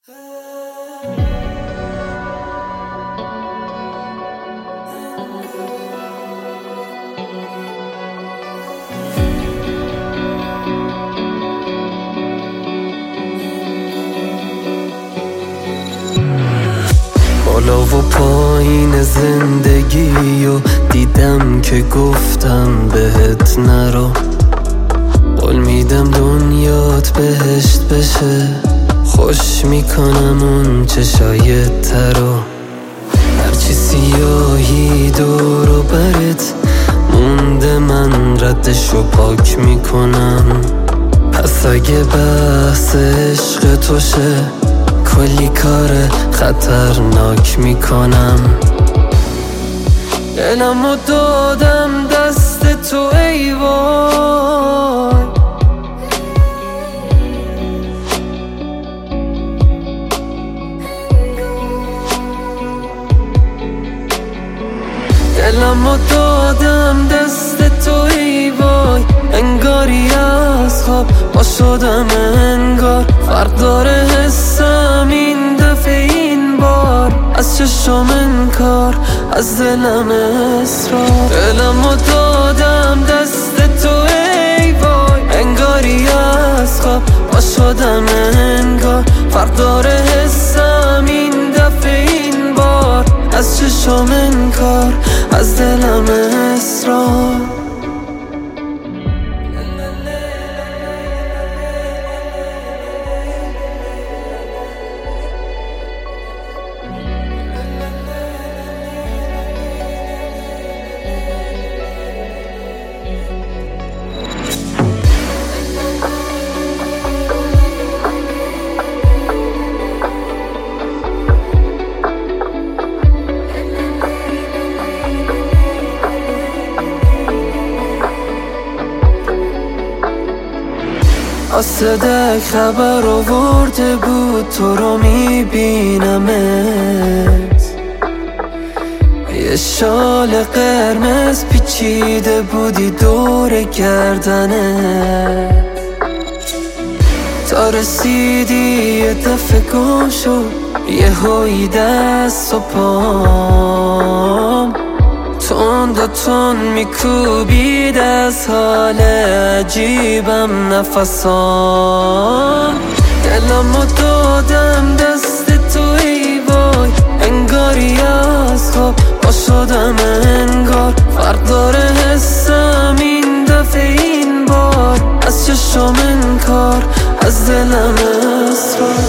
بالا و پایین زندگی و دیدم که گفتم بهت نرو. قول میدم دنیات بهشت بشه، خوش میکنم اون چشای ترو. هرچی سیاهی دور و برت مونده من ردشو پاک میکنم. پس اگه بحث عشق توشه کلی کار خطرناک میکنم. دلمو دادم دست تو ای وای، دلمو دادم دست تو ای وای. انگاری از خواب با شدم، انگار فرق داره حسم این دفعه این بار. از چشم انکار، از دلم اصرار. دلمو دادم دست تو ای وای. انگاری از خواب با شدم، انگار فرق داره حسم این دفعه این بار. از چشم انکار، از دلم اصرار. صدق خبر آورده بود تو رو میبینمت. یه شال قرمز پیچیده بودی دور گردنت. تا رسیدی یه دفعه گم شد یه هایی دست و پام. تند میکوبید از حال عجیبم نفسام. دلمو دادم دست تو ای وای. انگاری از خواب با شدم، انگار فرق داره حسم این دفعه این بار. از چشم انکار، از دلم اصرار.